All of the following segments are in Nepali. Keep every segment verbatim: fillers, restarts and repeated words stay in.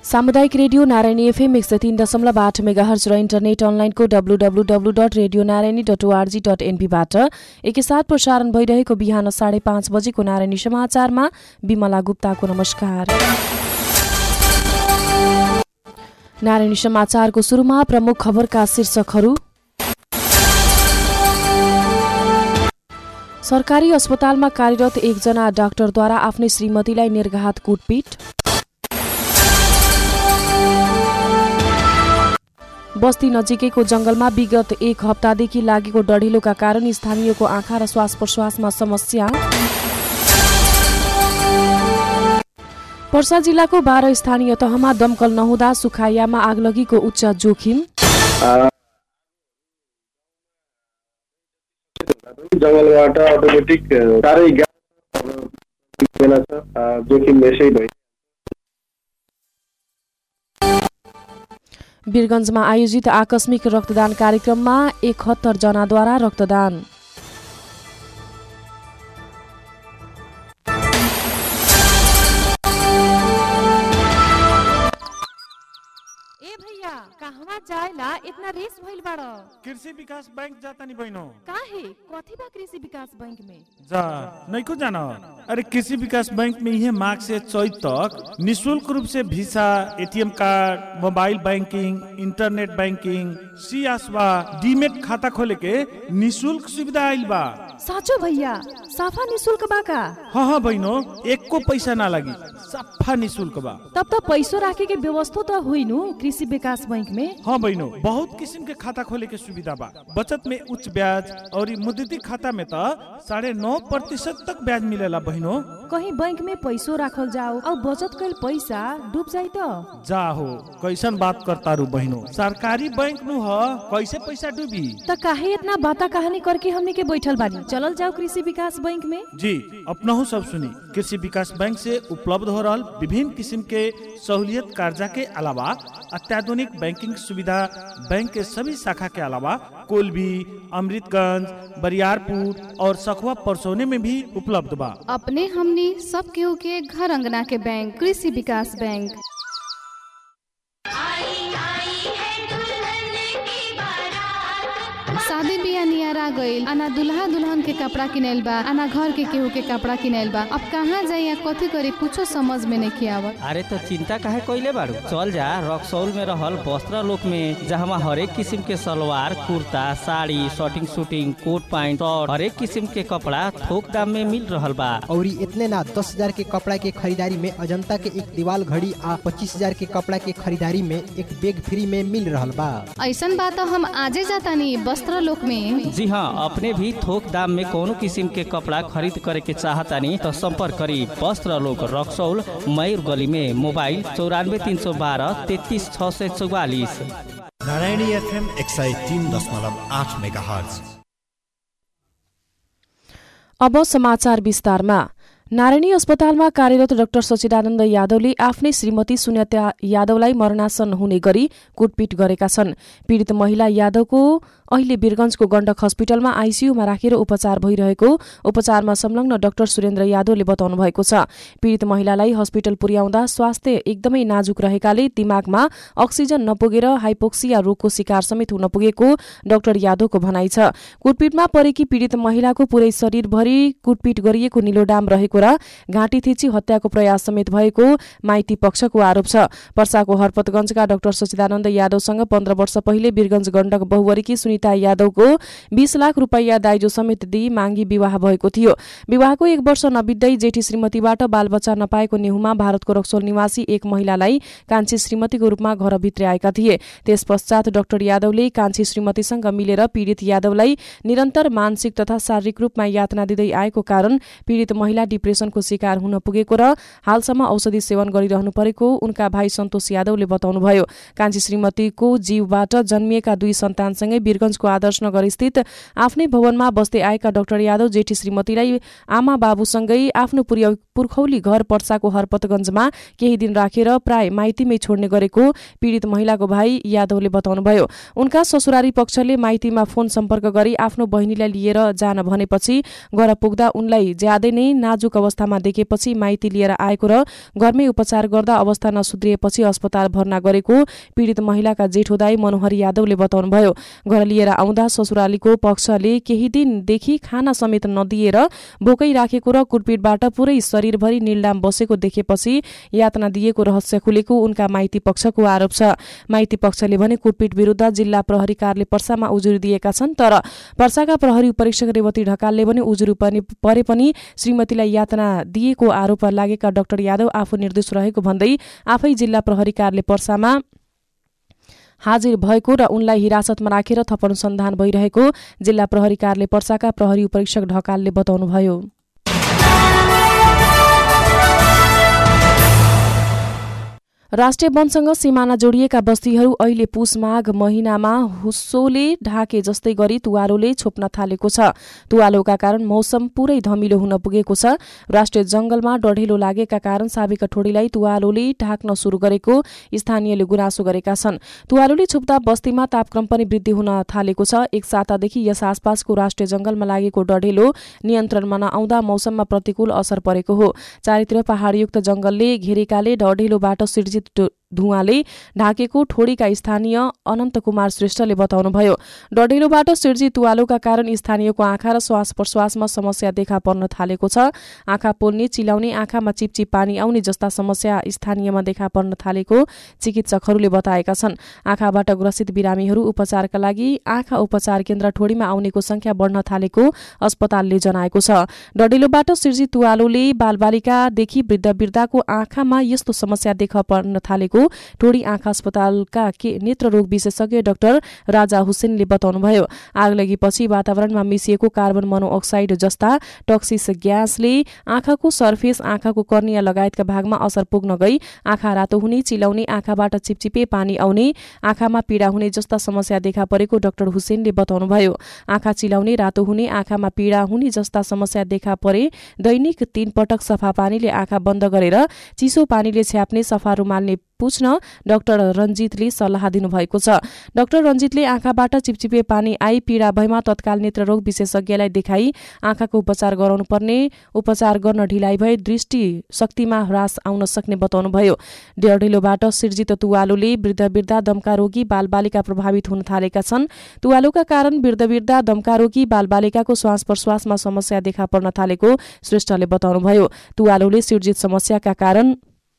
सामुदायिक रेडियो नारायणी एफएम एक सय तीन दशमलव आठ मेगाहर्ज र इन्टरनेट अनलाइनको W W W dot radio Narayani dot ORG dot एनपीबाट एकैसाथ प्रसारण भइरहेको बिहान साढे पाँच बजेको नारायणी समाचारमा विमला गुप्ताको नमस्कार। नारायणी समाचारको सुरुमा प्रमुख खबरका शीर्षकहरू। सरकारी अस्पतालमा कार्यरत एकजना डाक्टरद्वारा आफ्नै श्रीमतीलाई निर्घात कुटपिट। बस्ती नजिकैको जंगलमा विगत एक हप्तादेखि लागेको डढेलोका कारण स्थानीयको आँखा र श्वास प्रश्वासमा समस्या। पर्सा जिल्लाको बाह्र स्थानीय तहमा दमकल नहुँदा सुखायामा आगलगीको उच्च जोखिम। जंगलबाट अटोमेटिक सारै जोखिम यसै भयो। वीरगञ्जमा आयोजित आकस्मिक रक्तदान कार्यक्रममा एकहत्तर जनाद्वारा रक्तदान। ए भैया कहवा जाएला इतना रेस भइल बाड़? कृषि विकास बैंक जाता नहीं बहनो। काहे कथी बा कृषि विकास बैंक में? जा नहीं को जाना। अरे कृषि विकास बैंक में यह मार्च से चौथ तक निःशुल्क रूप से visa, ATM card, mobile banking, internet banking, सियासवा, डीमेट खाता खोले के निःशुल्क सुविधा आइल बा। साचो भैया साफा निःशुल्क बा का? हाँ हाँ बहनो, एक को पैसा ना लगी, सफा निःशुल्क बा। तब तो पैसो राखे के व्यवस्था तो हुई नु कृषि विकास बैंक में। हाँ बहनो, बहुत किस्म के खाता खोले के सुविधा बा। बचत में उच्च ब्याज और मुद्दती खाता में तो साढ़े नौ प्रतिशत तक ब्याज मिलेला बहनो। कहीं बैंक में पैसो राखल जाओ और बचत कल पैसा डूब जाये तो जा हो कैसन बात करता रू बहनो, सरकारी बैंक नु ह कैसे पैसा डूबी? तो काहे इतना बाता कहानी करके हमने के बैठल बानी, चलल जाओ कृषि विकास बैंक में। जी अपना सब सुनी, कृषि विकास बैंक से उपलब्ध हो रहा विभिन्न किस्म के सहूलियत कर्जा के अलावा अत्याधुनिक बैंकिंग सुविधा बैंक के सभी शाखा के अलावा कोलबी, अमृतगंज, बरियारपुर और सखुआ परसोने में भी उपलब्ध बा। अपने हमनी सब केहू के घर अंगना के बैंक कृषि विकास बैंक। शादी बियाह नियारा गइल, आना दुल्हा दुल्हन के कपड़ा किनेल बा, आना घर के केहू के कपड़ा किनेल बा। अब कहाँ जाइए कथी करे कुछो समझ में नहीं आवत। अरे तो चिंता काहे कइले बाड़ू, चल जा रक्सौल में रहल वस्त्र लोक में, जहाँ हर एक किस्म के salwar, kurta, sari, shirting suiting, coat pant और हर एक किस्म के कपड़ा थोक दाम में मिल रहल बा। और इतने ना दस हजार के कपड़ा के खरीदारी में अजंता के एक दीवाल घड़ी आ पच्चीस हजार के कपड़ा के खरीदारी में एक बैग फ्री में मिल रहल बा। ऐसन बात हम आजे जाता नहीं वस्त्र लोक में। जी हाँ, अपने भी थोक दाम में कोनो किस्म के कपड़ा खरीद करे के चाहता नहीं तो संपर्क करी वस्त्र लोक रक्सौल मयूर गली में। मोबाइल चौरानवे तीन सौ बारह तैतीस छह सौ चौवालीस। नारायणी एफएम एक सय तीन दशमलव आठ मेगाहर्ज। अब समाचार विस्तारमा। नारायणी अस्पतालमा कार्यरत डाक्टर सचिदानन्द यादवले आफ्नै श्रीमती सुनिता यादवलाई मरणासन हुने गरी कुटपिट गरेका छन्। पीडित महिला यादवको अहिले वीरगञ्जको गण्डक हस्पिटलमा आइसियूमा राखेर उपचार भइरहेको उपचारमा संलग्न डाक्टर सुरेन्द्र यादवले बताउनु भएको छ। पीडित महिलालाई हस्पिटल पुर्याउँदा स्वास्थ्य एकदमै नाजुक रहेकाले दिमागमा अक्सिजन नपुगेर हाइपोक्सिया रोगको शिकार समेत हुन पुगेको डाक्टर यादवको भनाइ छ। कुटपिटमा परेकी पीडित महिलाको पुरै शरीरभरि कुटपिट गरिएको निलोडाम रहेको र घाँटी थिची हत्याको प्रयास समेत भएको माइती पक्षको आरोप छ। पर्साको हरपतगञ्जका डाक्टर सचिदानन्द यादवसँग पन्ध्र वर्ष पहिले वीरगञ्ज गण्डक बहुवरीकी सुनिता यादवको बीस लाख रुपैयाँ दाइजो समेत दिई मागी विवाह भएको थियो। विवाहको एक वर्ष नबित्दै जेठी श्रीमतीबाट बालबच्चा नपाएको नेहुमा भारतको रक्सौल निवासी एक महिलालाई कान्छी श्रीमतीको रूपमा घरभित्र आएका थिए। त्यस पश्चात डाक्टर यादवले कान्छी श्रीमतीसँग मिलेर पीडित यादवलाई निरन्तर मानसिक तथा शारीरिक रूपमा यातना दिँदै आएको कारण पीडित महिला डिप्रेसनको शिकार हुन पुगेको र हालसम्म औषधि सेवन गरिरहनु परेको उनका भाइ सन्तोष यादवले बताउनुभयो। कान्छी श्रीमतीको जीवबाट जन्मिएका दुई सन्तानसँगै वीरगञ्ज वीरगञ्जको आदर्श नगर स्थित आफ्नै भवनमा बस्दै आएका डाक्टर यादव जेठी श्रीमतीलाई आमा बाबुसँगै आफ्नो पुर्खौली घर पर्साको हरपतगञ्जमा केही दिन राखेर प्राय माइतीमै छोड्ने गरेको पीडित महिलाको भाइ यादवले बताउनुभयो। उनका ससुरारी पक्षले माइतीमा फोन सम्पर्क गरी आफ्नो बहिनीलाई लिएर जान भनेपछि घर पुग्दा उनलाई ज्यादै नै नाजुक अवस्थामा देखेपछि माइती लिएर आएको र घरमै उपचार गर्दा अवस्था नसुध्रिएपछि अस्पताल भर्ना गरेको पीडित महिलाका जेठो दाइ मनोहर यादवले बताउनुभयो। घर लिएर आउँदा ससुरालीको पक्षले केही दिनदेखि खाना समेत नदिएर भोकै राखेको र कुटपिटबाट पुरै शरीरभरि निलडाम बसेको देखेपछि यातना दिएको रहस्य खुलेको उनका माइती पक्षको आरोप छ। माइती पक्षले भने कुटपिट विरुद्ध जिल्ला प्रहरी कार्यालय पर्सामा उजुरी दिएका छन्, तर पर्साका प्रहरी परीक्षक रेवती ढकालले पनि उजुरी परे पनि श्रीमतीलाई यातना दिएको आरोप लागेका डाक्टर यादव आफू निर्दोष रहेको भन्दै आफै जिल्ला प्रहरी कार्यालय पर्सामा हाजिर भएको र उनलाई हिरासतमा राखेर थप अनुसन्धान भइरहेको जिल्ला प्रहरी कार्यालय पर्साका प्रहरी परीक्षक ढकालले बताउनुभयो। राष्ट्रिय वनसँग सिमाना जोडिएका बस्तीहरू अहिले पुष माघ महिनामा हुस्सोले ढाके जस्तै गरी तुवालोले छोप्न थालेको छ। तुवालोका कारण मौसम पूरै धमिलो हुन पुगेको छ। राष्ट्रिय जंगलमा डढेलो लागेका कारण साबिका ठोडीलाई तुवालोले ढाक्न शुरू गरेको स्थानीयले गुनासो गरेका छन्। तुवालोले छोप्दा बस्तीमा तापक्रम पनि वृद्धि हुन थालेको छ। एक सातादेखि यस आसपासको राष्ट्रिय जंगलमा लागेको डढेलो नियन्त्रणमा नआउँदा मौसममा प्रतिकूल असर परेको हो। चारैतिर पहाडयुक्त जंगलले घेरेकाले डढेलोबाट सिर्जित धुवाले ढाकेको ठोडीका स्थानीय अनन्त कुमार श्रेष्ठले बताउनुभयो। डढेलोबाट सिर्जित तुवालोका कारण स्थानीयको आँखा र श्वास प्रश्वासमा समस्या देखा पर्न थालेको छ। आँखा पोल्ने, चिलाउने, आँखामा चिपचिप पानी आउने जस्ता समस्या स्थानीयमा देखा पर्न थालेको चिकित्सकहरूले बताएका छन्। आँखाबाट ग्रसित बिरामीहरू उपचारका लागि आँखा उपचार केन्द्र ठोडीमा आउनेको संख्या बढ्न थालेको अस्पतालले जनाएको छ। डढेलोबाट सिर्जित तुवालोले बालबालिकादेखि वृद्ध वृद्धाको आँखामा यस्तो समस्या देखा पर्न थालेको ठोडी आँखा अस्पतालका नेत्र रोग विशेषज्ञ डाक्टर राजा हुसेनले बताउनुभयो। आग लगेपछि वातावरणमा मिसिएको कार्बन मोनोअक्साइड जस्ता टक्सिस ग्यासले आँखाको सर्फेस, आँखाको कर्निया लगायतका भागमा असर पुग्न गई आँखा रातो हुने, चिलाउने, आँखाबाट चिपचिपे पानी आउने, आँखामा पीडा हुने जस्ता समस्या देखा परेको डाक्टर हुसेनले बताउनुभयो। आँखा चिलाउने, रातो हुने, आँखामा पीडा हुने जस्ता समस्या देखा परे दैनिक तीन पटक सफा पानीले आँखा बन्द गरेर चिसो पानीले छ्याप्ने सफा रुमालले पुछ्न डाक्टर रञ्जितले सल्लाह दिनुभएको छ। डाक्टर रञ्जितले आँखाबाट चिपचिपे पानी आई पीडा भएमा तत्काल नेत्ररोग विशेषज्ञलाई देखाई आँखाको उपचार गराउनु पर्ने, उपचार गर्न ढिलाइ भए दृष्टि शक्तिमा ह्रास आउन सक्ने बताउनुभयो। डढेलोबाट सिर्जित तुवालोले वृद्ध वृद्धा, दमका रोगी, बालबालिका प्रभावित हुन थालेका छन्। तुवालोका कारण वृद्ध वृद्धा, दमका रोगी, बालबालिकाको श्वास प्रश्वासमा समस्या देखा पर्न थालेको श्रेष्ठले बताउनुभयो। तुवालोले सिर्जित समस्याका कारण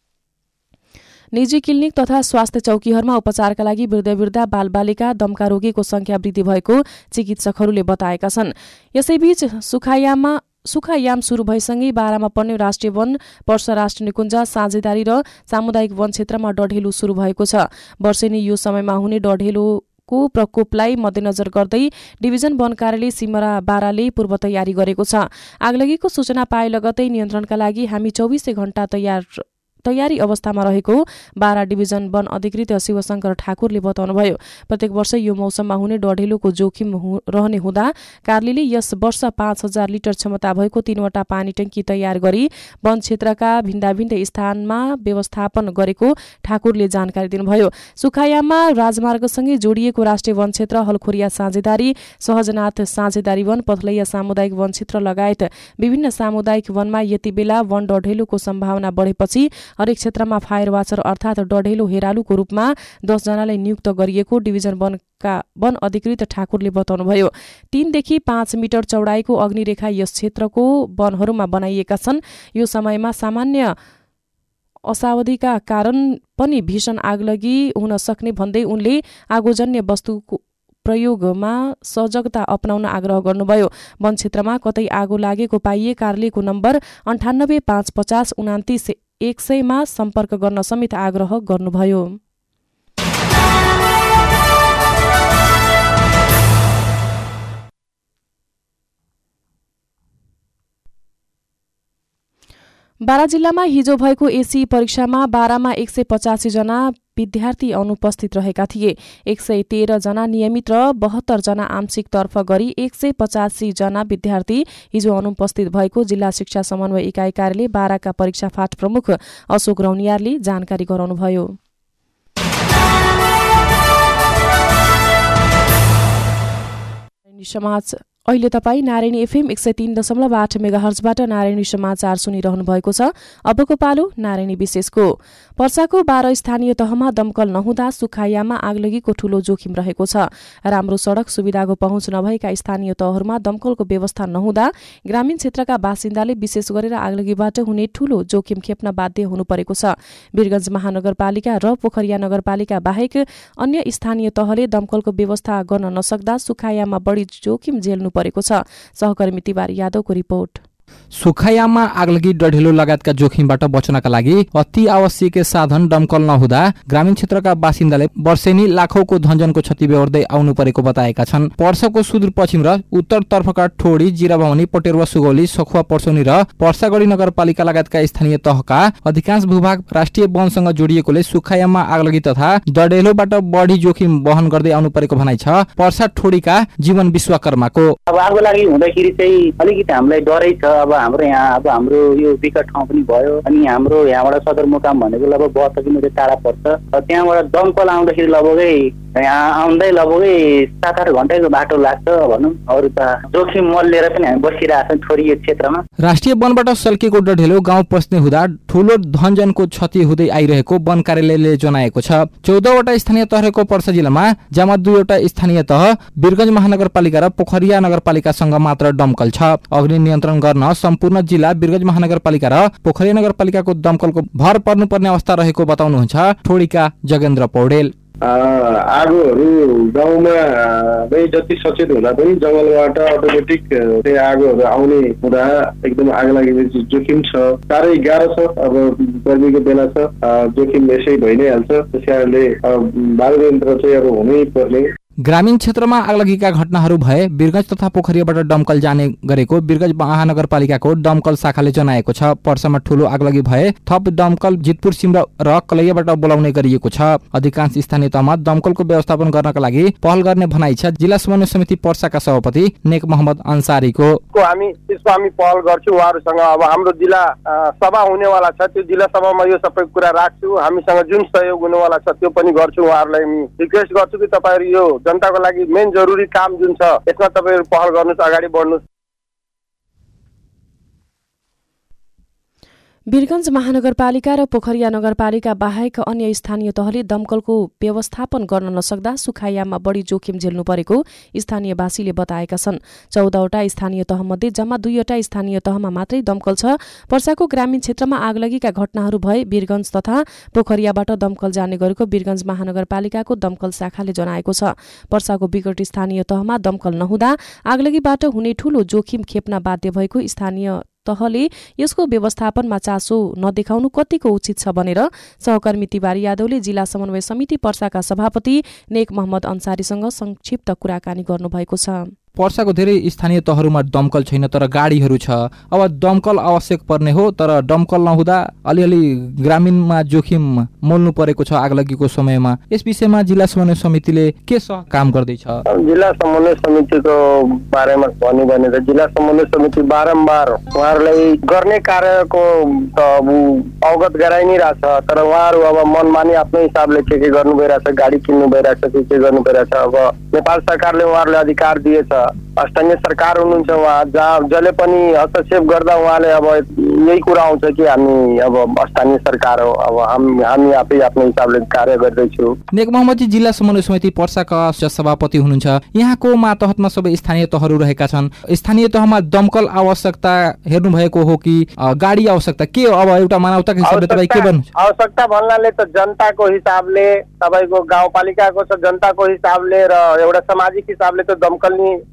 निजी क्लिनिक तथा स्वास्थ्य चौकीहरूमा उपचारका लागि वृद्ध वृद्धा, बालबालिका, दमका रोगीको संख्या वृद्धि भएको चिकित्सकहरूले बताएका छन्। यसैबीच सुखायाममा सुखायाम शुरू भएसँगै बारामा पर्ने राष्ट्रिय वन, पर्सा राष्ट्रिय निकुञ्ज, साझेदारी र सामुदायिक वन क्षेत्रमा डढेलो शुरू भएको छ। वर्षेनी यो समयमा हुने डढेलो को प्रकोपलाई मध्यनजर गर्दै डिभिजन वन कार्यालय सिमरा बाराले पूर्व तयारी गरेको छ। आगलगीको सूचना पाए लगतै नियन्त्रणका लागि हामी चौबिसै घण्टा तयार तयारी अवस्थामा रहेको बारा डिभिजन वन अधिकृत शिवशंकर ठाकुरले बताउनुभयो। प्रत्येक वर्ष यो मौसममा हुने डढेलोको जोखिम रहने हुँदा कार्यालयले यस वर्ष पाँच हजार लिटर क्षमता भएको तीनवटा पानी ट्याङ्की तयार गरी वन क्षेत्रका भिन्दा भिन्दै स्थानमा व्यवस्थापन गरेको ठाकुरले जानकारी दिनुभयो। सुखायाममा राजमार्गसँगै जोडिएको राष्ट्रिय वन क्षेत्र, हलखोरिया साझेदारी, सहजनाथ साझेदारी वन, पथलैया सामुदायिक वन क्षेत्र लगायत विभिन्न सामुदायिक वनमा यति बेला वन डढेलोको सम्भावना बढेपछि हरेक क्षेत्रमा फायर वाचर अर्थात डढेलो हेरालुको रूपमा दस जनालाई नियुक्त गरिएको डिभिजन वनका वन अधिकृत ठाकुरले बताउनुभयो। तीनदेखि पाँच मिटर चौडाइको अग्निरेखा यस क्षेत्रको वनहरूमा बनाइएका छन्। यो समयमा सामान्य असावधिका कारण पनि भीषण आगलगी हुन सक्ने भन्दै उनले आगोजन्य वस्तुको प्रयोगमा सजगता अपनाउन आग्रह गर्नुभयो। वन क्षेत्रमा कतै आगो लागेको पाइए कार्यालयको नम्बर अन्ठानब्बे पाँच पचास उनातिस एक सयमा सम्पर्क गर्न समेत आग्रह गर्नुभयो। बारा जिल्लामा हिजो भएको एसी परीक्षामा बारामा एक सय पचासी जना विद्यार्थी अनुपस्थित रहेका थिए। एक सय तेह्र जना नियमित र बहत्तर जना आंशिक तर्फ गरी एक सय पचासी जना विद्यार्थी हिजो अनुपस्थित भएको जिल्ला शिक्षा समन्वय इकाइ कार्यालय बाराका परीक्षा फाँट प्रमुख अशोक रौनियारले जानकारी गराउनुभयो। समाज अहिले तपाईँ नारायणी एफएम एक सय तीन दशमलव आठ मेगाहर्जबाट नारायणी समाचार सुनिरहनु भएको छ। अबको पालो नारायणी विशेषको। पर्साको बाह्र स्थानीय तहमा दमकल नहुँदा सुखायामा आगलगीको ठूलो जोखिम रहेको छ। राम्रो सड़क सुविधाको पहुँच नभएका स्थानीय तहहरूमा दमकलको व्यवस्था नहुँदा ग्रामीण क्षेत्रका बासिन्दाले विशेष गरेर आगलगीबाट हुने ठूलो जोखिम खेप्न बाध्य हुनु परेको छ। वीरगञ्ज महानगरपालिका र पोखरिया नगरपालिका बाहेक अन्य स्थानीय तहले दमकलको व्यवस्था गर्न नसक्दा सुखायामा बढी जोखिम झेल्नु परेको छ। सहकर्मी तिवारी यादवको रिपोर्ट। सुखायामा आगलगी डढेलो लगायतका जोखिमबाट बच्नका लागि अति आवश्यक साधन दमकल नहुँदा ग्रामीण क्षेत्रका बासिन्दाले वर्षेनी लाखौंको धनजनको क्षति बेहोर्दै आउनु परेको बताएका छन्। पर्साको सुदूरपश्चिम र उत्तरतर्फका ठोडी, जिराभवानी, पटेरुवा, सुगौली, सखुवा, पर्सौनी र पर्सागढी नगरपालिका लगायतका स्थानीय तहका अधिकांश भूभाग राष्ट्रिय वनसँग जोडिएकोले सुखायामा आगलगी तथा डढेलोबाट बढी जोखिम वहन गर्दै आउनु परेको भनाइ छ पर्सा ठोडीका जीवन विश्वकर्माको। अब आगो लागि हुँदाखेरि चाहिँ अलिकति हामीलाई डरै छ। अब हाम्रो यहाँ अब हाम्रो यो विकट ठाउँ पनि भयो अनि हाम्रो यहाँबाट सदरमुकाम भनेको लगभग बहत्तर किलोमिटर टाढा पर्छ। त्यहाँबाट दमकल आउँदाखेरि लगभगै यहाँ आउँदै लगभगै सात आठ घन्टाको बाटो लाग्छ भनौँ। अरू त जोखिम मल्लेर पनि हामी बसिरहेको छौँ ठोरी क्षेत्रमा। राष्ट्रिय वनबाट सल्किएको डढेलो गाउँ पस्ने हुँदा ठूलो धनजनको क्षति हुँदै आइरहेको वन कार्यालयले जनाएको छ। चौधवटा स्थानीय तहको पर्सा जिल्लामा जम्मा दुईवटा स्थानीय तह वीरगञ्ज महानगरपालिका र पोखरिया नगरपालिकासँग मात्र दमकल छ। अग्नि नियन्त्रण गर्न सम्पूर्ण जिल्ला वीरगञ्ज महानगरपालिका र पोखरिया नगरपालिकाको दमकलको भर पर्नुपर्ने अवस्था रहेको बताउनुहुन्छ ठोडीका जगेन्द्र पौडेल। आगोहरू गाउँमा नै जति सचेत हुँदा पनि जङ्गलबाट अटोमेटिक त्यही आगोहरू आउने हुँदा एकदम आग लाग्ने जोखिम छ। साह्रै गाह्रो छ। अब गर्मीको बेला छ, जोखिम यसै भइ नै हाल्छ। त्यस कारणले वायुयन्त्र चाहिँ अब हुनै पर्ने। ग्रामीण क्षेत्रमा आगलगीका घटनाहरू भए वीरगञ्ज तथा पोखरियाबाट दमकल जाने गरेको वीरगञ्ज महानगरपालिकाको दमकल शाखाले जनाएको छ। पर्सामा ठूलो आगलगी भए थप दमकल जितपुर, सिमरा र कलैयाबाट बोलाउने गरिएको छ। अधिकांश स्थानीय तहमा दमकलको व्यवस्थापन गर्नका लागि पहल गर्ने भनाइ छ जिल्ला समन्वय समिति पर्साका सभापति नेक मोहम्मद अन्सारीको। हामी त्यसको हामी पहल गर्छौँ उहाँहरूसँग। अब हाम्रो जिल्ला सभा हुनेवाला छ, त्यो जिल्ला सभामा यो सबै कुरा राख्छु। हामीसँग जुन सहयोग हुनेवाला छ त्यो पनि गर्छौँ। उहाँहरूलाई रिक्वेस्ट गर्छु कि तपाईँहरू यो जनताको लागि मेन जरुरी काम जुन छ यसमा तपाईहरु पहल गर्नुस्, अगाडि बढ्नुस्। वीरगञ्ज महानगरपालिका र पोखरिया नगरपालिका बाहेक अन्य स्थानीय तहले दमकलको व्यवस्थापन गर्न नसक्दा सुखायामा बढी जोखिम झेल्नु परेको स्थानीयवासीले बताएका छन्। चौधवटा स्थानीय तहमध्ये जम्मा दुईवटा स्थानीय तहमा मात्रै दमकल छ। पर्साको ग्रामीण क्षेत्रमा आगलगीका घटनाहरू भए वीरगञ्ज तथा पोखरियाबाट दमकल जाने गरेको वीरगञ्ज महानगरपालिकाको दमकल शाखाले जनाएको छ। पर्साको विकट स्थानीय तहमा दमकल नहुँदा आगलगीबाट हुने ठूलो जोखिम खेप्न बाध्य भएको स्थानीय तहले यसको व्यवस्थापनमा चासो नदेखाउनु कतिको उचित छ भनेर सहकर्मी तिवारी यादवले जिल्ला समन्वय समिति पर्साका सभापति नेक मोहम्मद अन्सारीसँग संक्षिप्त कुराकानी गर्नुभएको छ। पर्साको धेरै स्थानीय तहहरूमा दमकल छैन तर गाडीहरू छ। अब दमकल आवश्यक पर्ने हो तर दमकल नहुँदा अलिअलि ग्रामीणमा जोखिम मोल्नु परेको छ आगलगीको समयमा। यस विषयमा जिल्ला समन्वय समितिले के सह काम गर्दैछ? जिल्ला समन्वय समितिको बारेमा भन्नु भने त जिल्ला समन्वय समिति बारम्बार उहाँहरूलाई गर्ने कार्यको त अवगत गराइ नै रहेछ। तर उहाँहरू अब मनमानी आफ्नो हिसाबले के के गर्नु भइरहेछ, गाडी किन्नु भइरहेछ, के के गर्नु भइरहेछ। अब नेपाल सरकारले उहाँहरूलाई अधिकार दिएछ। स्थानीय सरकार हुनुहुन्छ उहाँ, जहाँ जसले पनि हस्तक्षेप गर्दा उहाँले अब यही कुरा आउँछ कि हामी अब स्थानीय सरकार हो, अब हामी हामी आफै आफ्नो हिसाबले कार्य गर्दैछौँ। नेक मोहम्मदजी जिल्ला समन्वय समिति पर्साका सभापति हुनुहुन्छ। यहाँको मातहतमा सबै स्थानीय तहहरू रहेका छन्। स्थानीय तहमा दमकल आवश्यकता हेर्नु भएको हो कि गाडी आवश्यकता के हो? अब एउटा मानवताको हिसाबले तपाईँ के भन्नु? आवश्यकता भन्नाले त जनताको हिसाबले, तपाईँको गाउँपालिकाको छ जनताको हिसाबले र एउटा सामाजिक हिसाबले त दमकल नि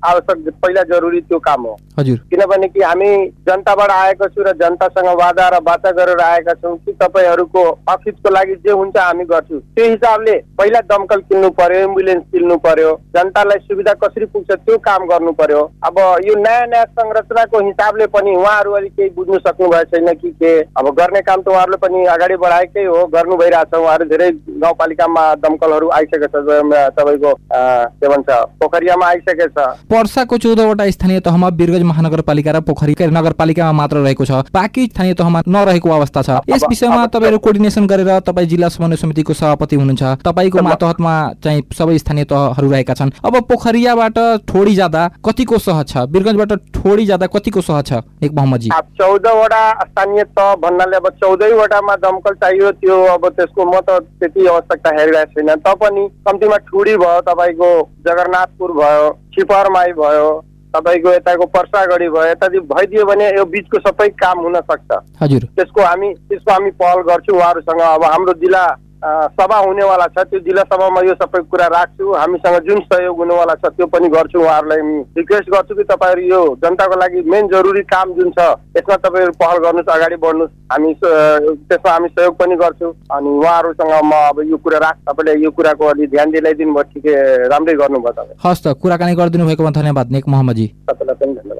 आवश्यक पहिला जरुरी त्यो काम हो हजुर। किनभने कि हामी जनताबाट आएको छु र जनतासँग वादा र बाचा गरेर आएका छौँ कि तपाईँहरूको अफिसको लागि जे हुन्छ हामी गर्छौँ। त्यो हिसाबले पहिला दमकल किन्नु पर्यो, एम्बुलेन्स किन्नु पर्यो, जनतालाई सुविधा कसरी पुग्छ त्यो काम गर्नु पर्यो। अब यो नयाँ नयाँ संरचनाको हिसाबले पनि उहाँहरू अलिक केही बुझ्नु सक्नु भएको छैन कि के अब गर्ने काम त उहाँहरूले पनि अगाडि बढाएकै हो, गर्नु भइरहेछ। उहाँहरू धेरै गाउँपालिकामा दमकलहरू आइसकेको छ, तपाईँको के भन्छ पोखरियामा आइसकेको छ। पर्साको चौधवटा स्थानीय तहमा वीरगञ्ज महानगरपालिका र पोखरी नगरपालिकामा मात्र रहेको छ, बाँकी स्थानीय तहमा नरहेको अवस्था छ। यस विषयमा तपाईँहरू कोर्डिनेसन गरेर तपाईँ जिल्ला समन्वय समितिको सभापति हुनुहुन्छ, तपाईँको मातहतमा चाहिँ सबै स्थानीय तहहरू रहेका छन्। अब पोखरियाबाट थोडी जाँदा कतिको सहज छ, वीरगञ्जबाट थोडी जाँदा कतिको सहज छ एक मोहम्मदजी? चौधवटा स्थानीय तह भन्नाले अब चौधैवटामा दमकल चाहियो, त्यो अब त्यसको म त त्यति आवश्यकता हेरिरहेको छैन। तपनि कम्तीमा ठुडी भयो, तपाईँको जगन्नाथपुर भयो, छिपरमाई भयो, तपाईँको यताको पर्सागढी भयो, यता भइदियो भने यो बिचको सबै काम हुन सक्छ। हजुर, त्यसको हामी त्यसको हामी पहल गर्छौँ उहाँहरूसँग। अब हाम्रो जिल्ला सभा हुनेवाला छ, त्यो जिल्ला सभामा यो सबै कुरा राख्छु। हामीसँग जुन सहयोग हुनेवाला छ त्यो पनि गर्छु। उहाँहरूलाई रिक्वेस्ट गर्छु कि तपाईँहरू यो जनताको लागि मेन जरुरी काम जुन छ यसमा तपाईँहरू पहल गर्नुहोस्, अगाडि बढ्नुहोस्। हामी त्यसमा हामी सहयोग पनि गर्छौँ। अनि उहाँहरूसँग म अब यो कुरा राख, तपाईँले यो कुराको अलि ध्यान दिलाइदिनु भयो, ठिकै राम्रै गर्नुभयो तपाईँ। हस् त, कुराकानी गरिदिनु भएकोमा धन्यवाद नेक मोहम्मदजी। तपाईँलाई पनि धन्यवाद।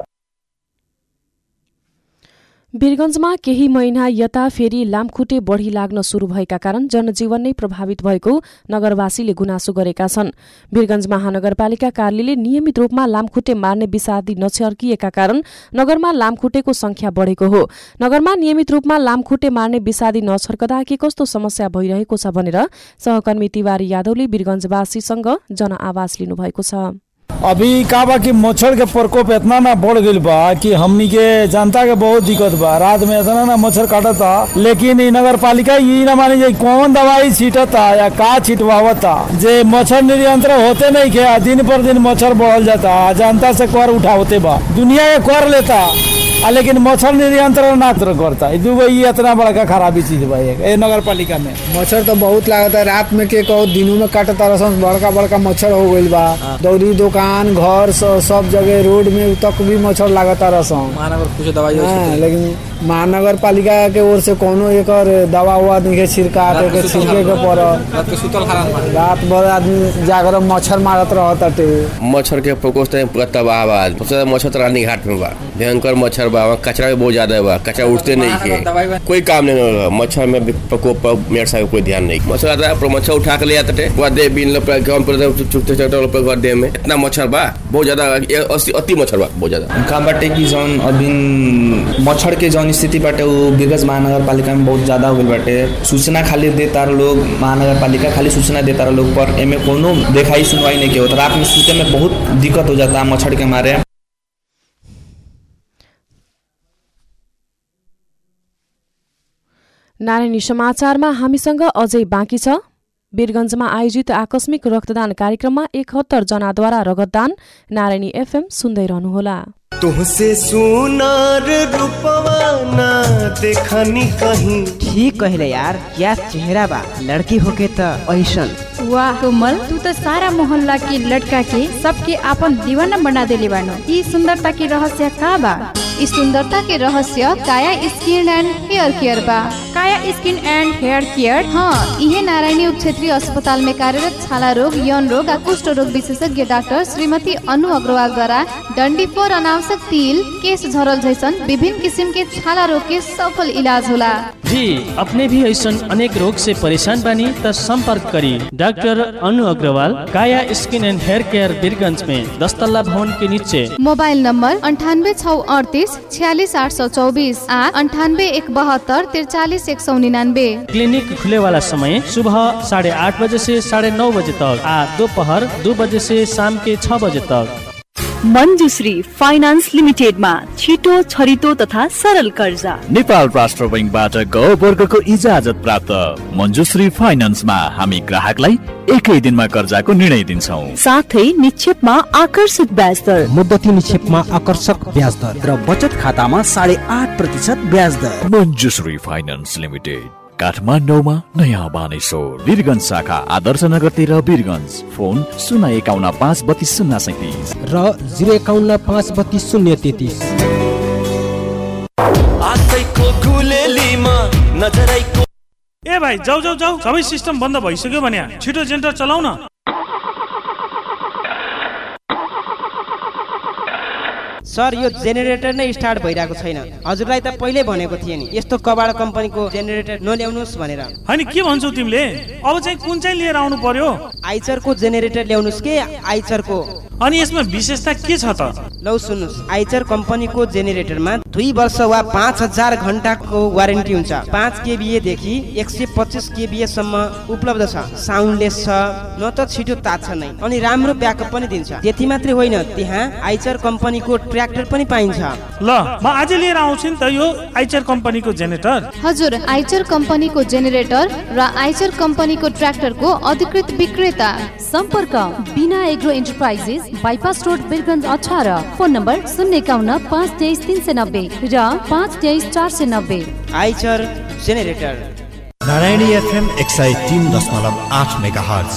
वीरगञ्जमा केही महिना यता फेरि लामखुट्टे बढी लाग्न सुरु भएका कारण जनजीवन नै प्रभावित भएको नगरवासीले गुनासो गरेका छन्। वीरगञ्ज महानगरपालिका कार्यालयले नियमित रूपमा लामखुट्टे मार्ने विषादी नछर्किएका कारण नगरमा लामखुट्टेको संख्या बढेको हो। नगरमा नियमित रूपमा लामखुट्टे मार्ने विषादी नछर्कदा के कस्तो समस्या भइरहेको छ भनेर सहकर्मी तिवारी यादवले वीरगञ्जवासीसँग जनआवाज लिनुभएको छ। अभी का बा कि मच्छर के प्रकोप इतना ना बढ़ गई बा कि हमनी के जनता के बहुत दिक्कत बा। रात में इतना ना मच्छर काटता, लेकिन नगर पालिका ये ना मानी जे कौन दवाई छीटता या का छिटवावता, जे मच्छर नियंत्रण होते नहीं के दिन पर दिन मच्छर बढ़ल जाता। जनता से कर उठावते बा, दुनिया के कर लेता, लेकिन मच्छर नियंत्रण ना करता। ये इतना बड़का खराबी चीज बा ये नगर पालिका में। मच्छर तो बहुत लागता है, रात में के कहो दिनों में काटता रसन, बड़का बड़का मच्छर हो गई बा। दौरी दुकान घर सब जगह रोड में तक भी मच्छर लागता रसन। महानगर कुछ दवाई हाँ, लेकिन महानगर पालिका के ओर से कोनो एक दवा हुआ नहीं छिड़का के छिड़के के पड़। रात भर आदमी जाकर मच्छर मारत रहता। मच्छर के प्रकोप आवाज मच्छर तो रानी घाट में बा, भयंकर मच्छर बा, कचरा भी बहुत ज्यादा बा, कचरा उठते नहीं है, कोई काम नहीं होगा। मच्छर में प्रकोप पर मेरे साहब कोई ध्यान नहीं। मच्छर आता है, मच्छर उठा के ले आते थे बिन पर दे में इतना मच्छर बा, बहुत ज्यादा अति मच्छर बा, बहुत ज्यादा। कहाँ बाटे कि जौन अभी मच्छर के जौन स्थिति बाटे वो वीरगंज महानगर में बहुत ज्यादा हो गई बाटे। सूचना खाली देता लोग, महानगर पालिका खाली सूचना देता लोग, पर एमे कोनो देखाई सुनवाई नहीं के होता। रात में सूते में बहुत दिक्कत हो जाता है मच्छर के मारे। नारायणी समाचारमा हामीसँग अझै बाँकी छ। वीरगञ्जमा आयोजित आकस्मिक रक्तदान कार्यक्रममा एकहत्तर जनाद्वारा रगतदान। नारायणी एफएम सुन्दै रहनुहोला। तुमसे सुनार रूपवा ना देखनी कहीं। ठीक कहले यार, क्या चेहरा बा, लड़की होके त ऐसन। वाह कोमल, तू तो सारा मोहल्ला की लड़का के सबके आपन दीवाना बना देले बानो। ई सुंदरता के रहस्य का बा? इस सुंदरता के रहस्य काया स्किन एंड हेयर केयर बा। काया स्किन एंड हेयर केयर, हाँ, यह नारायणी उप क्षेत्रीय अस्पताल में कार्यरत छाला रोग, यौन रोग और कुष्ठ रोग विशेषज्ञ डॉक्टर श्रीमती अनु अग्रवाल द्वारा डंडी फोर अनावश्यक तिल, केस झरल जैसन विभिन्न किस्म के छाला रोग के सफल इलाज होला। जी, अपने भी ऐसा अनेक रोग से परेशान बनी तो संपर्क curry doctor Anu Agrawal, Kaya skin and hair care, Birgunj में दस तल्ला भवन के नीचे। मोबाइल नंबर अंठानबे छः अड़तीस छियालीस आठ सौ चौबीस आ अंठानबे एक बहत्तर तिरचालीस एक सौ निन्यानबे। क्लिनिक खुले वाला समय सुबह साढ़े आठ बजे से साढ़े नौ बजे तक आ दोपहर दो बजे से शाम के छह बजे तक। मञ्जुश्री फाइनान्स लिमिटेडमा छिटो छरितो तथा सरल कर्जा। नेपाल राष्ट्र बैंकबाट ग वर्गको इजाजत प्राप्त। मञ्जुश्री फाइनान्समा हामी ग्राहकलाई एकै दिनमा कर्जाको निर्णय दिन्छौँ। साथै निक्षेपमा आकर्षक ब्याज दर, मुद्दती निक्षेपमा आकर्षक ब्याज दर र बचत खातामा साढे आठ प्रतिशत ब्याज दर। Manjushree finance limited. काठमाडौँमा नयाँ बानेश्वर वीरगञ्ज शाखा आदर्श नगर तेह्र वीरगञ्ज फोन शून्य एकाउन्न पाँच बत्तीस शून्य सैतिस र जिरो एकाउन्न पाँच बत्तीस शून्य तेत्तिस। ए भाइ जाऊ जाऊ जाऊ सबै सिस्टम बन्द भइसक्यो भने छिटो जेन्टर चलाउ न। सर यो जेनेरेटर नै स्टार्ट भइरहेको छैन। हजुरलाई त पहिले भनेको थिएँ नि यस्तो कबाड कम्पनीको जेनेरेटर नल्याउनुस् भनेर। हैन के भन्छौ तिमीले? अब चाहिँ कुन चाहिँ लिएर आउनु पर्यो? आइचरको जेनेरेटर ल्याउनुस् के आइचरको। अनि यसमा विशेषता के छ त? लौ सुन्नुस्, आइचर कम्पनीको जेनेरेटरमा दुई वर्ष वा पाँच हजार घण्टाको वारेन्टी हुन्छ। पाँच केबिए देखि एक सय पच्चिस केबिए सम्म उपलब्ध छ। साउन्डलेस छ, न त छिटो तात्छ नै, अनि राम्रो ब्याकअप पनि दिन्छ। त्यति मात्रै होइन, त्यहाँ आइचर कम्पनीको ट्र्याक्टर पनि पाइन्छ। ल म आज लिएर आउँछु नि त यो आइचर कम्पनीको जेनेरेटर। हजुर, आइचर कम्पनीको जेनेरेटर र आइचर कम्पनीको ट्र्याक्टरको अधिकृत विक्रेता। सम्पर्क Bina agro enterprises, bypass road Birgunj अठारह। फोन नम्बर शून्य एकाउन्न पाँच तेइस तिन सय नब्बे र पाँच तेइस चार सय नब्बे। आइचर जेनेरेटर। नारायणी एफएम एक सय तीन दशमलव आठ मेगाहर्ज।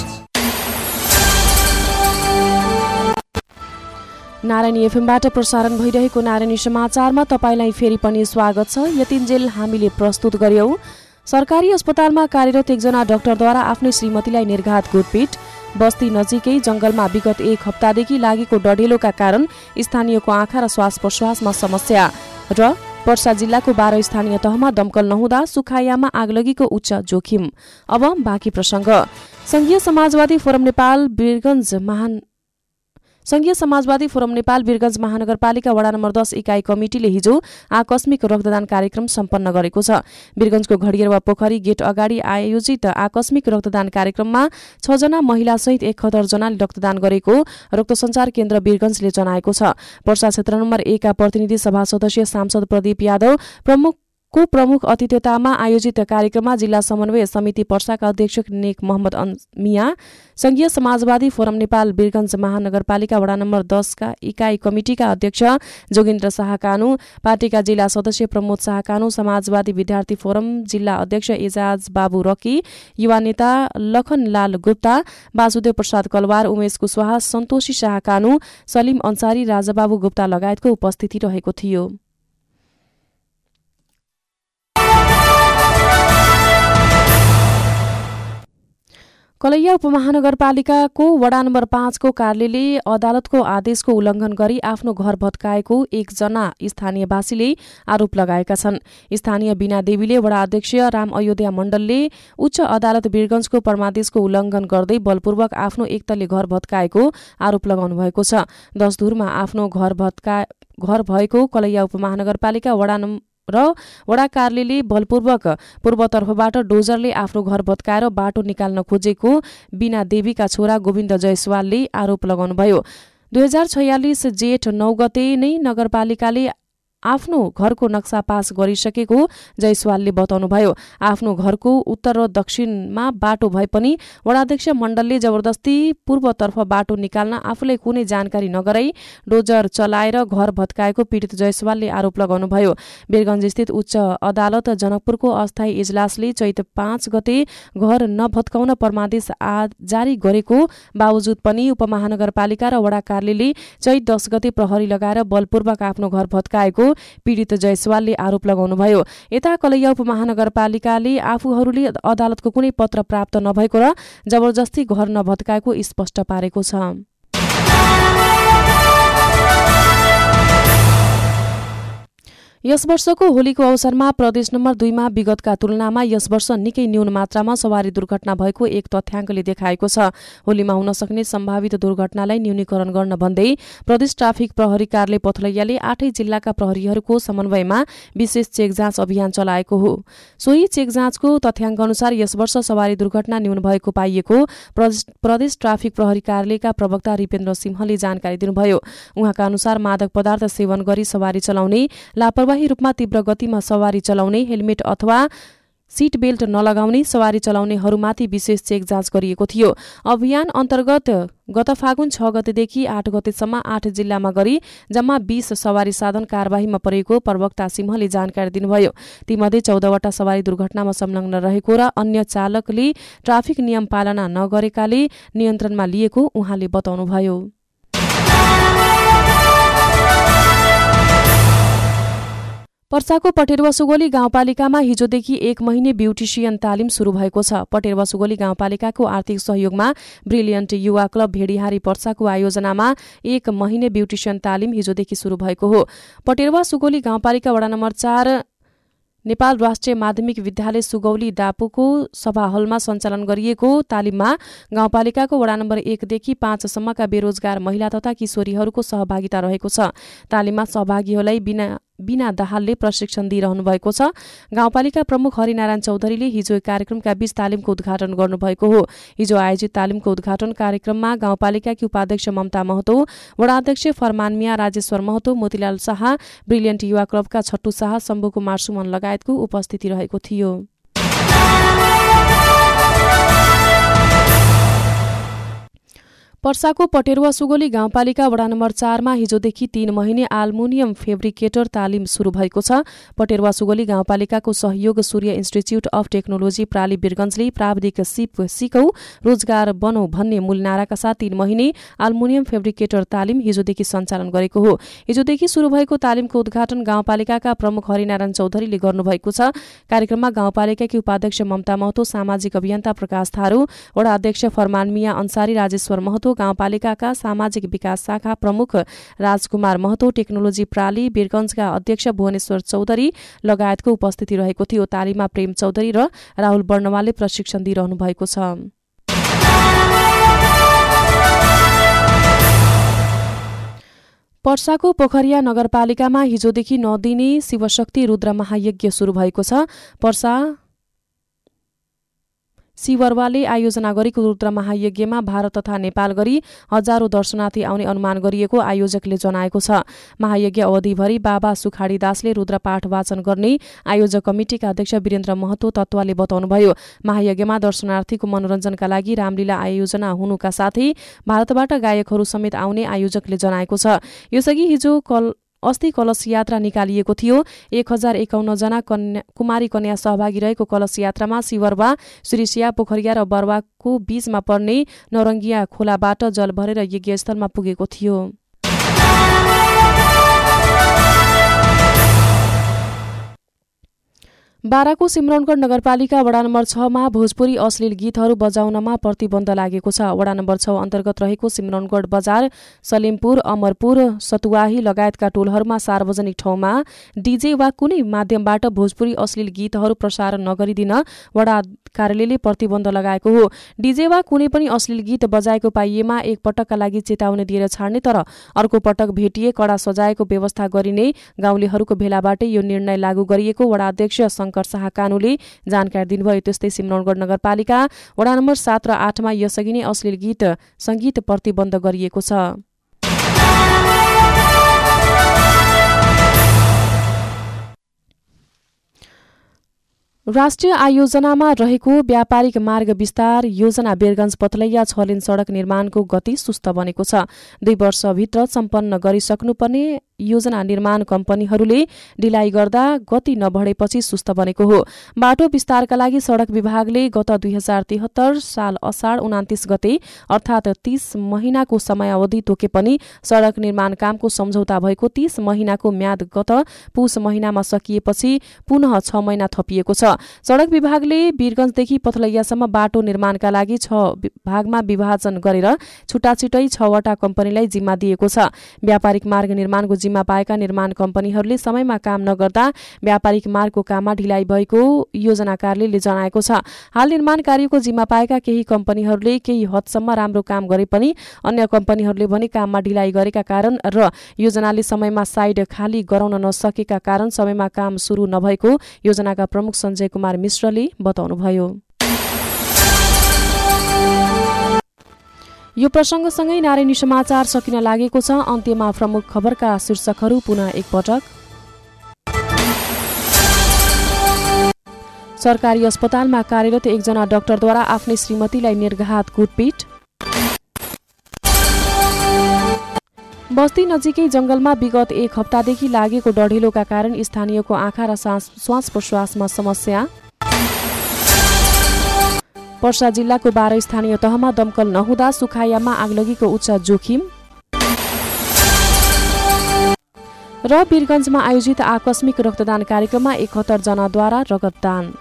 नारायणी एफएमबाट प्रसारण भइरहेको नारायणी समाचारमा तपाईलाई फेरि पनि स्वागत छ। यतिन्जेल हामीले प्रस्तुत गर्यौं सरकारी अस्पतालमा कार्यरत एकजना डाक्टरद्वारा आफ्नै श्रीमतीलाई निर्घात कुटपिट। बस्ती नजिकै जंगलमा विगत एक हप्तादेखि लागेको डढेलोका कारण स्थानीयको आँखा र श्वास प्रश्वासमा समस्या। र पर्सा जिल्लाको बाह्र स्थानीय तहमा दमकल नहुँदा सुखायामा आगलगीको उच्च जोखिम। अब बाँकी प्रसंग। संघीय समाजवादी फोरम नेपाल वीरगञ्ज महान संघीय समाजवादी फोरम नेपाल वीरगञ्ज महानगरपालिका वडा नम्बर दस इकाई कमिटिले हिजो आकस्मिक रक्तदान कार्यक्रम सम्पन्न गरेको छ। वीरगञ्जको घडियरवा पोखरी गेट अगाडि आयोजित आकस्मिक रक्तदान कार्यक्रममा छ जना महिला सहित एकहत्तर जनाले रक्तदान गरेको रक्त संचार केन्द्र वीरगञ्जले जनाएको छ। पर्सा क्षेत्र नम्बर एक का प्रतिनिधि सभा सदस्य सांसद प्रदीप यादव प्रमुख को प्रमुख अतिथितामा आयोजित कार्यक्रममा जिल्ला समन्वय समिति पर्साका अध्यक्ष नेक मोहम्मद मिया, संघीय समाजवादी फोरम नेपाल वीरगञ्ज महानगरपालिका वडा नम्बर दस का इकाई कमिटिका अध्यक्ष जोगेन्द्र शाह कानू, पार्टीका जिल्ला सदस्य प्रमोद शाह कानू, समाजवादी विद्यार्थी फोरम जिल्ला अध्यक्ष एजाज बाबु रकी, युवा नेता लखनलाल गुप्ता, वासुदेव प्रसाद कलवार, उमेश कुशवाहा, सन्तोषी शाह कानू, सलिम अन्सारी, राजाबाबु गुप्ता लगायतको उपस्थिति रहेको थियो। कलैया उपमहानगरपालिकाको वडा नम्बर पाँचको कार्यालयले अदालतको आदेशको उल्लंघन गरी आफ्नो घर भत्काएको एकजना स्थानीयवासीले आरोप लगाएका छन्। स्थानीय बीना देवीले वडा अध्यक्ष राम अयोध्या मण्डलले उच्च अदालत वीरगञ्जको परमादेशको उल्लंघन गर्दै बलपूर्वक आफ्नो एकतले घर भत्काएको आरोप लगाउनु भएको छ। दशधुरमा आफ्नो घर भत्का घर भएको कलैया उपमहानगरपालिका वडा नम्बर र वडा कार्यालयले बलपूर्वक पूर्वतर्फबाट डोजरले आफ्नो घर भत्काएर बाटो निकाल्न खोजेको बीना देवीका छोरा गोविन्द जयसवालले आरोप लगाउनुभयो। दुई हजार छयालिस जेठ नौ गते नै नगरपालिकाले आफ्नो घरको नक्सा पास गरिसकेको जयसवालले बताउनुभयो। आफ्नो घरको उत्तर र दक्षिणमा बाटो भए पनि वडाध्यक्ष मण्डलले जबरजस्ती पूर्वतर्फ बाटो निकाल्न आफूलाई कुनै जानकारी नगराई डोजर चलाएर घर भत्काएको पीडित जयसवालले आरोप लगाउनुभयो। वीरगञ्ज स्थित उच्च अदालत जनकपुरको अस्थायी इजलासले चैत पाँच गते घर नभत्काउन परमादेश जारी गरेको बावजुद पनि उपमहानगरपालिका र वडा कार्यालयले चैत दस गते प्रहरी लगाएर बलपूर्वक आफ्नो घर भत्काएको पीडित जयसवालले आरोप लगाउनुभयो। यता कलैया उपमहानगरपालिकाले आफूहरूले अदालतको कुनै पत्र प्राप्त नभएको र जबरजस्ती घर नभत्काएको स्पष्ट पारेको छ। यस वर्षको होलीको अवसरमा प्रदेश नम्बर दुईमा विगतका तुलनामा यस वर्ष निकै न्यून मात्रामा सवारी दुर्घटना भएको एक तथ्याङ्कले देखाएको छ। होलीमा हुन सक्ने सम्भावित दुर्घटनालाई न्यूनीकरण गर्न भन्दै प्रदेश ट्राफिक प्रहरी कार्यालय पथलैयाले आठै जिल्लाका प्रहरीहरूको समन्वयमा विशेष चेक जाँच अभियान चलाएको हो। सोही चेक जाँचको तथ्याङ्क अनुसार यस वर्ष सवारी दुर्घटना न्यून भएको पाइएको प्रदेश ट्राफिक प्रहरी कार्यालयका प्रवक्ता रिपेन्द्र सिंहले जानकारी दिनुभयो। उहाँका अनुसार मादक पदार्थ सेवन गरी सवारी चलाउने, लापरवाही रूपमा तीव्र गतिमा सवारी चलाउने, हेलमेट अथवा सीट बेल्ट नलगाउने सवारी चलाउनेहरूमाथि विशेष चेक जाँच गरिएको थियो। अभियान अन्तर्गत गत फागुन छ गतेदेखि आठ गतेसम्म आठ जिल्लामा गरी जम्मा बीस सवारी साधन कारबाहीमा परेको प्रवक्ता सिंहले जानकारी दिनुभयो। तीमध्ये चौधवटा सवारी दुर्घटनामा संलग्न रहेको र अन्य चालकले ट्राफिक नियम पालना नगरेकाले नियन्त्रणमा लिएको उहाँले बताउनुभयो। पर्साको पटेरुवा सुगोली गाउँपालिकामा हिजोदेखि एक महिने ब्युटिसियन तालिम शुरू भएको छ। पटेरुवा सुगोली गाउँपालिकाको आर्थिक सहयोगमा ब्रिलियन्ट युवा क्लब भेडिहारी पर्साको आयोजनामा एक महिने ब्युटिसियन तालिम हिजोदेखि शुरू भएको हो। पटेरुवा सुगोली गाउँपालिका वडा नम्बर चार नेपाल राष्ट्रिय माध्यमिक विद्यालय सुगौली दापुको सभा हलमा सञ्चालन गरिएको तालिममा गाउँपालिकाको वडा नम्बर एकदेखि पाँचसम्मका बेरोजगार महिला तथा किशोरीहरूको सहभागिता रहेको छ। तालिममा सहभागीहरूलाई बिना बिना दाहालले प्रशिक्षण दिइरहनु भएको छ। गाउँपालिका प्रमुख हरिनारायण चौधरीले हिजो एक कार्यक्रमका बीच तालिमको उद्घाटन गर्नुभएको हो। हिजो आयोजित तालिमको उद्घाटन कार्यक्रममा गाउँपालिकाकी उपाध्यक्ष ममता महतो, वडाध्यक्ष फरमान मिया, राजेश्वर महतो, मोतीलाल शाह, ब्रिलियन्ट युवा क्लबका छट्टु शाह, शम्भु कुमार सुमन लगायतको उपस्थिति रहेको थियो। पर्साको पटेरुवा सुगोली गाउँपालिका वडा नम्बर चारमा हिजोदेखि तीन महिने आल्मुनियम फेब्रिकेटर तालिम शुरू भएको छ। पटेरुवा सुगोली गाउँपालिकाको सहयोग सूर्य इन्स्टिच्युट अफ टेक्नोलोजी प्राली वीरगञ्जले प्राविधिक सिप सिकौ रोजगार बनौ भन्ने मूल नाराका साथ तीन महिने आल्मुनियम फेब्रिकेटर तालिम हिजोदेखि सञ्चालन गरेको हो। हिजोदेखि शुरू भएको तालिमको उद्घाटन गाउँपालिकाका प्रमुख हरिनारायण चौधरीले गर्नुभएको छ। कार्यक्रममा गाउँपालिकाकी उपाध्यक्ष ममता महतो, सामाजिक अभियन्ता प्रकाश थारू, वडा अध्यक्ष फरमान मिया अन्सारी, राजेश्वर महतो, गाउँपालिकाका सामाजिक विकास शाखा प्रमुख राजकुमार महतो, टेक्नोलोजी प्राली वीरगञ्जका अध्यक्ष भुवनेश्वर चौधरी लगायतको उपस्थिति रहेको थियो। तालिममा प्रेम चौधरी र राहुल वर्णवालले प्रशिक्षण दिइरहनु भएको छ। पर्साको पोखरिया नगरपालिकामा हिजोदेखि नौ दिने शिवशक्ति रुद्र महायज्ञ शुरू भएको छ। पर्सा शिवरवाले आयोजना गरेको रुद्र महायज्ञमा भारत तथा नेपाल गरी हजारौं दर्शनार्थी आउने अनुमान गरिएको आयोजकले जनाएको छ। महायज्ञ अवधिभरि बाबा सुखाडी दासले रुद्र पाठ वाचन गर्ने आयोजक कमिटिका अध्यक्ष वीरेन्द्र महतो तत्वाले बताउनुभयो। महायज्ञमा दर्शनार्थीको मनोरञ्जनका लागि रामलीला आयोजना हुनुका साथै भारतबाट गायकहरू समेत आउने आयोजकले जनाएको छ। यसअघि हिजो कल अस्ति कलश यात्रा निकालिएको थियो। एक हजार एकाउन्न जना कन्या, कुमारी कन्या सहभागी रहेको कलश यात्रामा शिवरवा, श्रीसिया, पोखरिया र बरवाको बीचमा पर्ने नौरङ्गिया खोलाबाट जल भरेर यज्ञस्थलमा पुगेको थियो। बाराको सिमरौनगढ नगरपालिका वडा नम्बर छमा भोजपुरी अश्लील गीतहरू बजाउनमा प्रतिबन्ध लागेको छ। वडा नम्बर छ अन्तर्गत रहेको सिमरौनगढ बजार, सलेमपुर, अमरपुर, सतुवाही लगायतका टोलहरूमा सार्वजनिक ठाउँमा डीजे वा कुनै माध्यमबाट भोजपुरी अश्लील गीतहरू प्रसारण नगरिदिन वडा कार्यालयले प्रतिबन्ध लगाएको हो। डीजे वा कुनै पनि अश्लील गीत बजाएको पाइएमा एक पटकका लागि चेतावनी दिएर छाड्ने तर अर्को पटक भेटिए कडा सजायको व्यवस्था गरिने गाउँलेहरूको भेलाबाटै यो निर्णय लागू गरिएको वडा अध्यक्ष शंकर शाह कानुले जानकारी दिनुभयो। त्यस्तै सिमरौनगढ नगरपालिका वडा नम्बर सात र आठमा यसअघि नै अश्लील गीत संगीत प्रतिबन्ध गरिएको छ। राष्ट्रिय आयोजनामा रहेको व्यापारिक मार्ग विस्तार योजना वीरगञ्ज पथलैया छ लेन सड़क निर्माणको गति सुस्त बनेको छ। दुई वर्षभित्र सम्पन्न गरिसक्नुपर्ने योजना निर्माण कम्पनीहरूले ढिलाइ गर्दा गति नबढेपछि सुस्त बनेको हो। बाटो विस्तारका लागि सड़क विभागले गत दुई हजार तिहत्तर साल असाढ उनातिस गते अर्थात तीस महिनाको समयावधि तोके पनि सड़क निर्माण कामको सम्झौता भएको तीस महिनाको म्याद गत पुष महिनामा सकिएपछि पुनः छ महिना थपिएको छ। सड़क विभागले वीरगञ्जदेखि पथलैयासम्म बाटो निर्माणका लागि छ भागमा विभाजन गरेर छुटाछुटै छवटा कम्पनीलाई जिम्मा दिएको छ। व्यापारिक मार्ग निर्माणको जिम्मा पाएका निर्माण कम्पनीहरूले समयमा काम नगर्दा व्यापारिक मार्गको काममा ढिलाइ भएको योजना कार्यालयले जनाएको छ। हाल निर्माण कार्यको जिम्मा पाएका केही कम्पनीहरूले केही हदसम्म राम्रो काम गरे पनि अन्य कम्पनीहरूले भने काममा ढिलाइ गरेका कारण र योजनाले समयमा साइड खाली गराउन नसकेका कारण समयमा काम सुरु नभएको योजनाका प्रमुख सञ्जय कुमार मिश्रले बताउनुभयो। यो प्रसंगसँगै नारायणी समाचार सकिन लागेको छ। अन्त्यमा प्रमुख खबरका शीर्षकहरू पुनः एकपटक। सरकारी अस्पतालमा कार्यरत एकजना डाक्टरद्वारा आफ्नै श्रीमतीलाई निर्घात कुटपिट। बस्ती नजिकै जंगलमा विगत एक हप्तादेखि लागेको डढेलोका कारण स्थानीयको आँखा र श्वास प्रश्वासमा समस्या। पर्सा जिल्लाको बाह्र स्थानीय तहमा दमकल नहुँदा सुखायामा आगलगीको उच्च जोखिम। र वीरगञ्जमा आयोजित आकस्मिक रक्तदान कार्यक्रममा एकहत्तर जनाद्वारा रगतदान।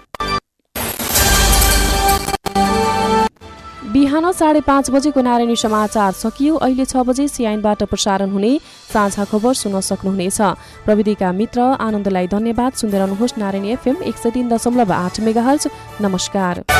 बिहान साढे पाँच बजेको नारायणी समाचार सकियो। अहिले छ बजे सिआइनबाट प्रसारण हुने साझा खबर सुन्न सक्नुहुनेछ। प्रविधिका मित्र आनन्दलाई धन्यवाद। सुन्दै रहनुहोस् नारायणी एफएम एक सय तीन दशमलव आठ मेगाहर्ज। नमस्कार।